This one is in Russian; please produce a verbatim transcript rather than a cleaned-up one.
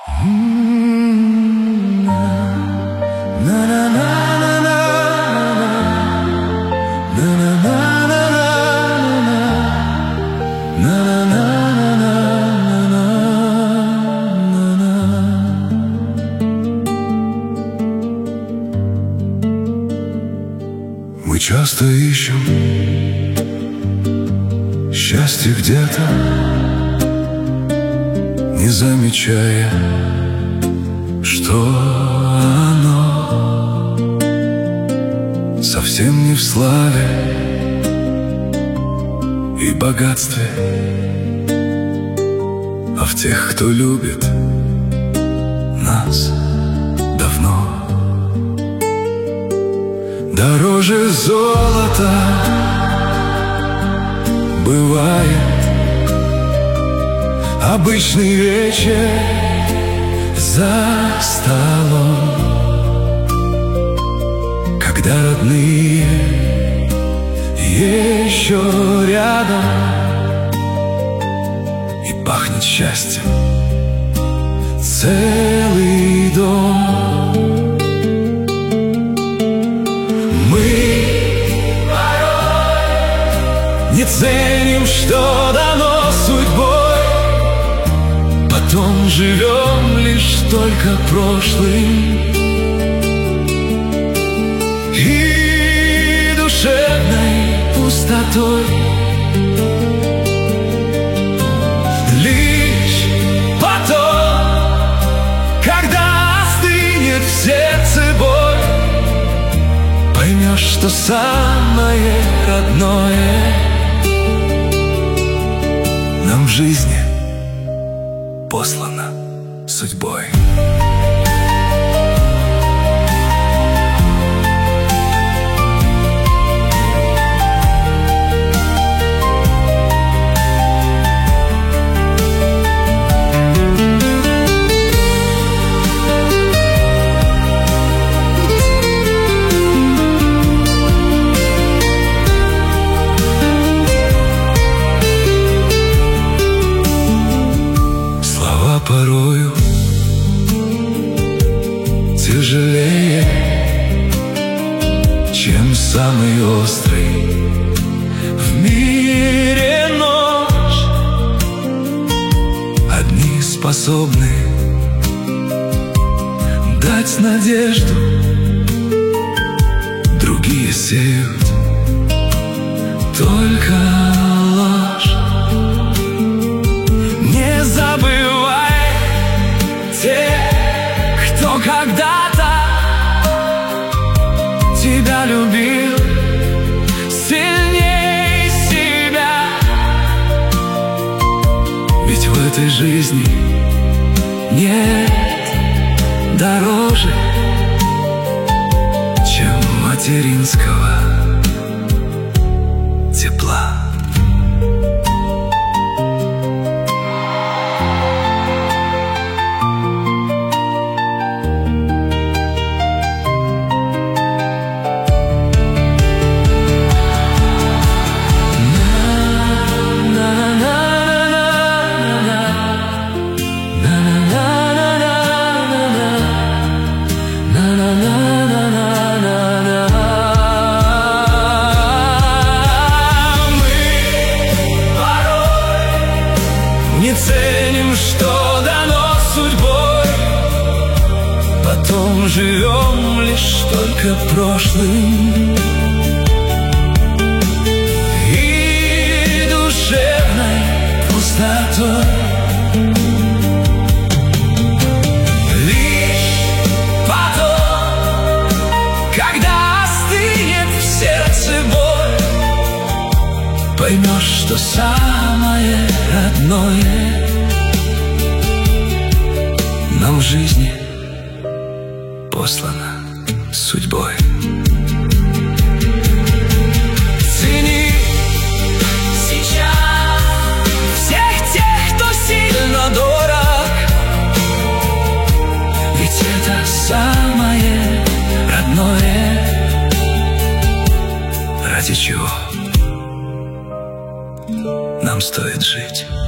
Мы часто ищем счастье где-то, не замечая, что оно совсем не в славе и богатстве, а в тех, кто любит нас давно. Дороже золота бывает обычный вечер за столом, когда родные еще рядом, и пахнет счастьем целый дом. Не ценим, что дано судьбой, потом живем лишь только прошлым и душевной пустотой. Лишь потом, когда остынет в сердце боль, поймешь, что самое родное нам в жизни послано судьбой. Порою тяжелее, чем самый острый в мире нож. Одни способны дать надежду, другие сеют только ложь. Не забывай тех, кто когда-то тебя любил сильнее себя. Ведь в этой жизни нет дороже, чем материнского тепла. Не ценим, что дано судьбой, потом живем лишь только прошлым и душевной пустотой. Лишь потом, когда остынет в сердце боль, поймешь, что самое родное нам в жизни послано судьбой. Цени сейчас всех тех, кто сильно дорог, ведь это самое родное, ради чего нам стоит жить.